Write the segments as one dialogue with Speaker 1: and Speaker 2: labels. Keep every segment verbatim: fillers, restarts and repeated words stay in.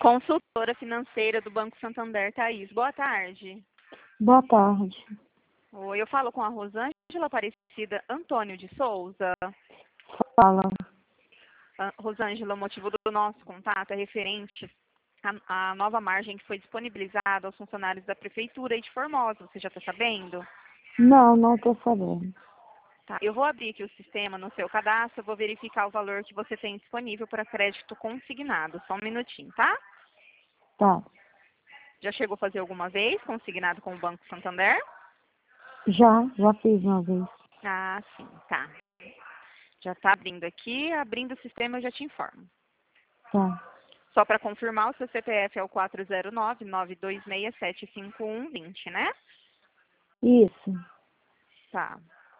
Speaker 1: Consultora financeira do Banco Santander, Thaís. Boa tarde.
Speaker 2: Boa tarde.
Speaker 1: Oi, eu falo com a Rosângela Aparecida Antônio de Souza.
Speaker 2: Fala.
Speaker 1: Ah, Rosângela, o motivo do nosso contato é referente à, à nova margem que foi disponibilizada aos funcionários da Prefeitura de Formosa. Você já está sabendo?
Speaker 2: Não, não estou sabendo.
Speaker 1: Tá. Eu vou abrir aqui o sistema no seu cadastro, vou verificar o valor que você tem disponível para crédito consignado. Só um minutinho, tá?
Speaker 2: Tá.
Speaker 1: Já chegou a fazer alguma vez consignado com o Banco Santander?
Speaker 2: Já, já fiz uma vez.
Speaker 1: Ah, sim, tá. Já está abrindo aqui, abrindo o sistema eu já te informo.
Speaker 2: Tá.
Speaker 1: Só para confirmar, o seu C P F é o quatro zero nove, nove dois seis, sete cinco um, dois zero, né?
Speaker 2: Isso.
Speaker 1: Tá.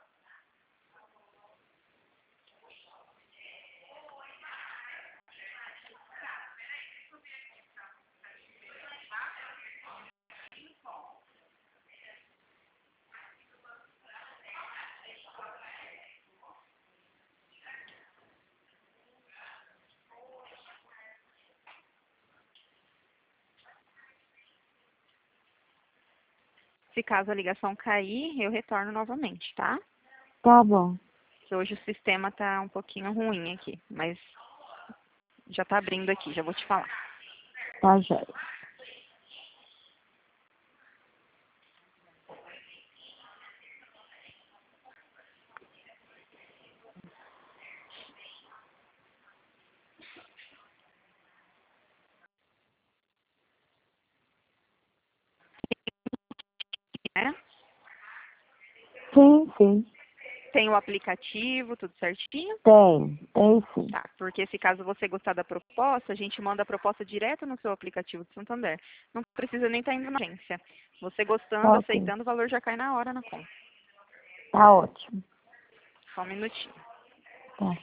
Speaker 1: Se caso a ligação cair, eu retorno novamente, tá?
Speaker 2: Tá bom.
Speaker 1: Porque hoje o sistema tá um pouquinho ruim aqui, mas já tá abrindo aqui, já vou te falar.
Speaker 2: Tá, já.
Speaker 1: Né?
Speaker 2: Sim, sim.
Speaker 1: Tem o aplicativo, tudo certinho?
Speaker 2: Tem, tem sim.
Speaker 1: Tá, porque se caso você gostar da proposta, a gente manda a proposta direto no seu aplicativo de Santander. Não precisa nem estar indo na agência. Você gostando,
Speaker 2: Tá ok.
Speaker 1: aceitando, o valor já cai na hora na conta.
Speaker 2: Tá ótimo.
Speaker 1: Só um minutinho.
Speaker 2: Tá.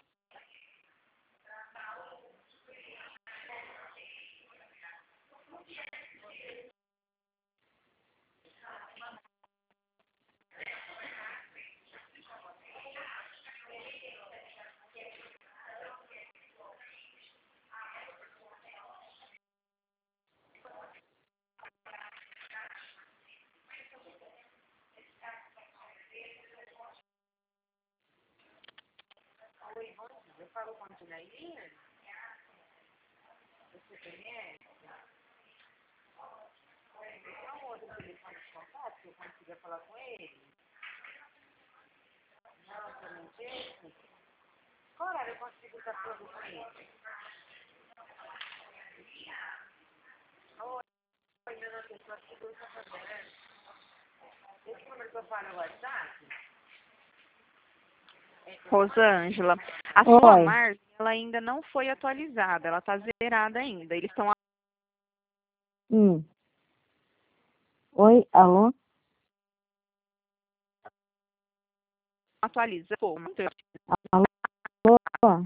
Speaker 1: Rosângela, a sua
Speaker 2: Oi.
Speaker 1: margem ela ainda não foi atualizada, ela está zerada ainda. Eles estão
Speaker 2: Hum. Oi, alô?
Speaker 1: atualizando. Pô,
Speaker 2: Alô?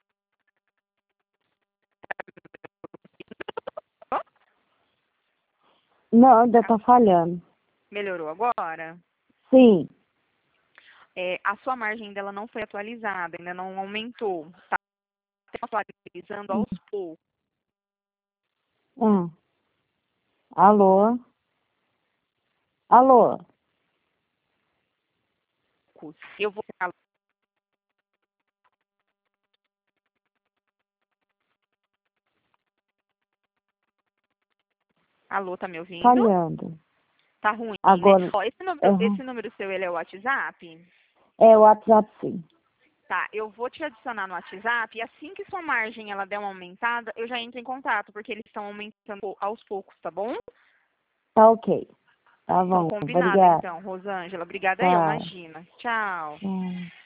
Speaker 2: Não, ainda tá falhando.
Speaker 1: melhorou agora?
Speaker 2: Sim.
Speaker 1: É, a sua margem ainda ela não foi atualizada, ainda não aumentou. Está atualizando aos poucos.
Speaker 2: Ah. Alô? Alô?
Speaker 1: Eu vou. Alô, tá me ouvindo?
Speaker 2: Falhando.
Speaker 1: Tá ruim, né?
Speaker 2: Agora.
Speaker 1: Ó, esse número,
Speaker 2: Uhum.
Speaker 1: esse número seu, ele é o WhatsApp?
Speaker 2: É o WhatsApp, sim.
Speaker 1: Tá, eu vou te adicionar no WhatsApp e assim que sua margem ela der uma aumentada, eu já entro em contato, porque eles estão aumentando aos poucos, tá bom?
Speaker 2: Tá ok. Tá
Speaker 1: Então,
Speaker 2: bom.
Speaker 1: combinado
Speaker 2: Obrigada.
Speaker 1: então, Rosângela. Obrigada eu,
Speaker 2: Tá.
Speaker 1: imagina. Tchau.
Speaker 2: Tchau.